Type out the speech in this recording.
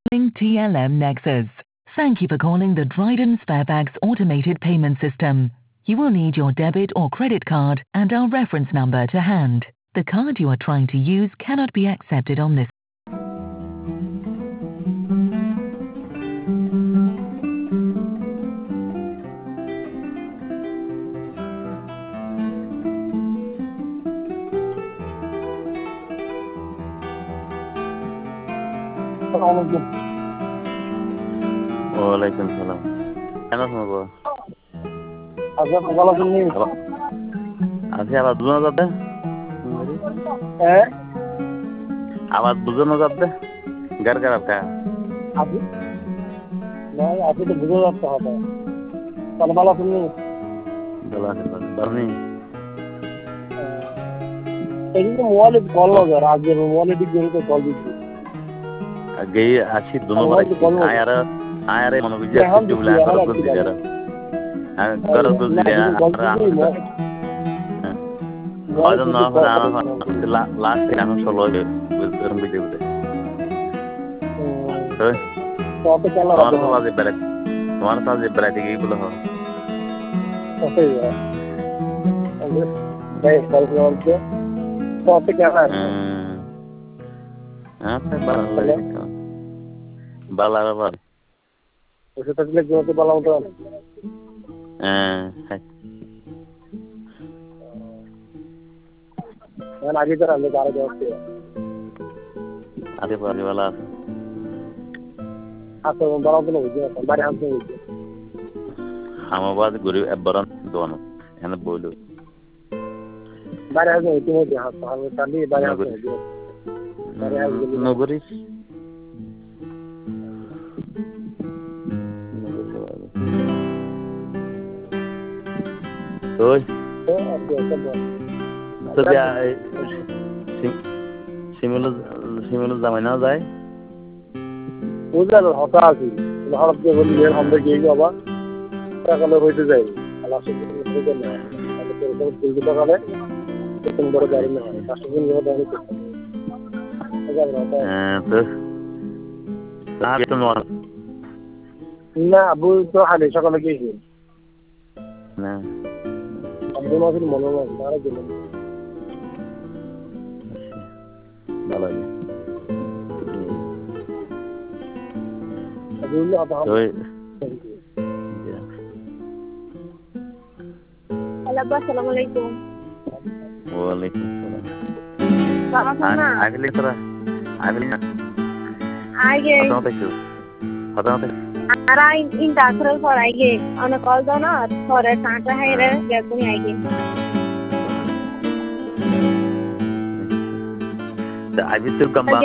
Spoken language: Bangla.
TLM Nexus. Thank you for calling the Dryden Sparebags automated payment system. You will need your debit or credit card and our reference number to hand. The card you are trying to use cannot be accepted on this. ওয়ালাইকুম সালাম। কেন শুনবো? আচ্ছা ভালো শুনি। আজকে আবার বুঝানো যাবে? হ্যাঁ আবার বুঝানো যাবে? গার গার কা আপনি না আপনি তো বুঝে যাচ্ছে হবে তাহলে ভালো শুনি। ভালো আছে বারনি এই যে মোবাইলে কল লাগে আজকে মোবাইলে দিকে কল দিচ্ছি আগে আসি দুনো করে আয়ারে মনে বুঝি আসছে বলে আর কল দিই আর কল দিই আর না হলে আর লাস্ট এখন সলো এরকম বুঝে বুঝে তো কেন তোমার সাথে বেড়াতে গিয়ে বলে হয় বালা ওষুধ থাকলে জোয়াতে বালা মতো আগে তো রান্না আরো যাচ্ছে আরে পারি বালা আচ্ছা বালা মতো হয়েছে বাড়ি হামতে হয়েছে হামাবাদ গরিব একবারন দোনো এখানে বইল বাড়ি হামতে হয়েছে হাত হামতে চালিয়ে বাড়ি হামতে হয়েছে নগরী ওই সিমিল জামাই না যায় বুঝলেন হতা আছি হঠাৎ করে বলি এর আমরা গিয়ে যাবা সকালে হইতে যাই আল্লাহ হইতে না তুলতে সকালে প্রথম বড় গাড়ি না হয় 5 দিন ধরে গাড়ি করতে না আবু তো হালে সকালে গিয়েছি না আবু মাসের মনে হয় তারা গেল ভালো আসসালামু আলাইকুম। ওয়ালাইকুম সালাম। আগলি তোরা আগলি না আগে ara in dakral for aige on a call down for a santa haire yakuni aige the I will still come back